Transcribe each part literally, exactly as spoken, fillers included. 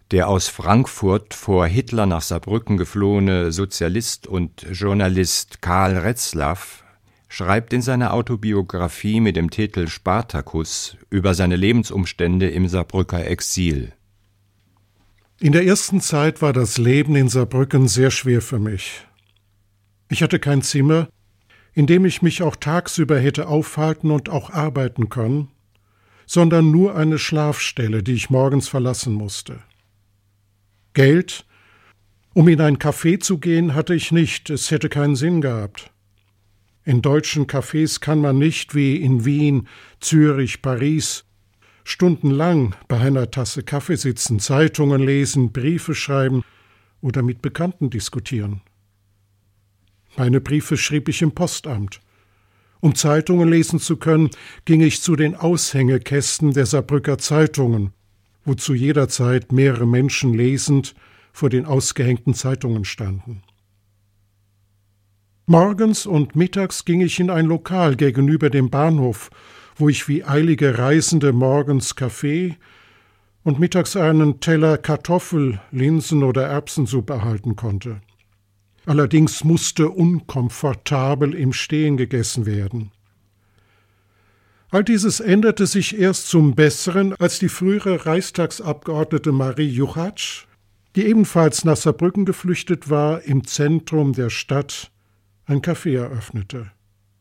Der aus Frankfurt vor Hitler nach Saarbrücken geflohene Sozialist und Journalist Karl Retzlaff schreibt in seiner Autobiografie mit dem Titel Spartacus über seine Lebensumstände im Saarbrücker Exil. In der ersten Zeit war das Leben in Saarbrücken sehr schwer für mich. Ich hatte kein Zimmer, in dem ich mich auch tagsüber hätte aufhalten und auch arbeiten können, sondern nur eine Schlafstelle, die ich morgens verlassen musste. Geld, um in ein Café zu gehen, hatte ich nicht, es hätte keinen Sinn gehabt. In deutschen Cafés kann man nicht wie in Wien, Zürich, Paris stundenlang bei einer Tasse Kaffee sitzen, Zeitungen lesen, Briefe schreiben oder mit Bekannten diskutieren. Meine Briefe schrieb ich im Postamt. Um Zeitungen lesen zu können, ging ich zu den Aushängekästen der Saarbrücker Zeitungen, wo zu jeder Zeit mehrere Menschen lesend vor den ausgehängten Zeitungen standen. Morgens und mittags ging ich in ein Lokal gegenüber dem Bahnhof, wo ich wie eilige Reisende morgens Kaffee und mittags einen Teller Kartoffel-, Linsen- oder Erbsensuppe erhalten konnte. Allerdings musste unkomfortabel im Stehen gegessen werden. All dieses änderte sich erst zum Besseren, als die frühere Reichstagsabgeordnete Marie Juchatsch, die ebenfalls nach Saarbrücken geflüchtet war, im Zentrum der Stadt ein Café eröffnete.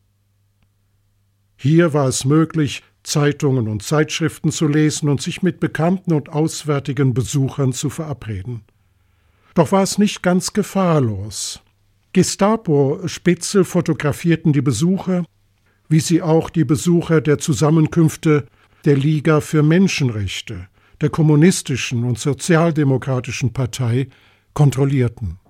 Hier war es möglich, Zeitungen und Zeitschriften zu lesen und sich mit bekannten und auswärtigen Besuchern zu verabreden. Doch war es nicht ganz gefahrlos. Gestapo-Spitzel fotografierten die Besucher, wie sie auch die Besucher der Zusammenkünfte der Liga für Menschenrechte, der Kommunistischen und Sozialdemokratischen Partei kontrollierten.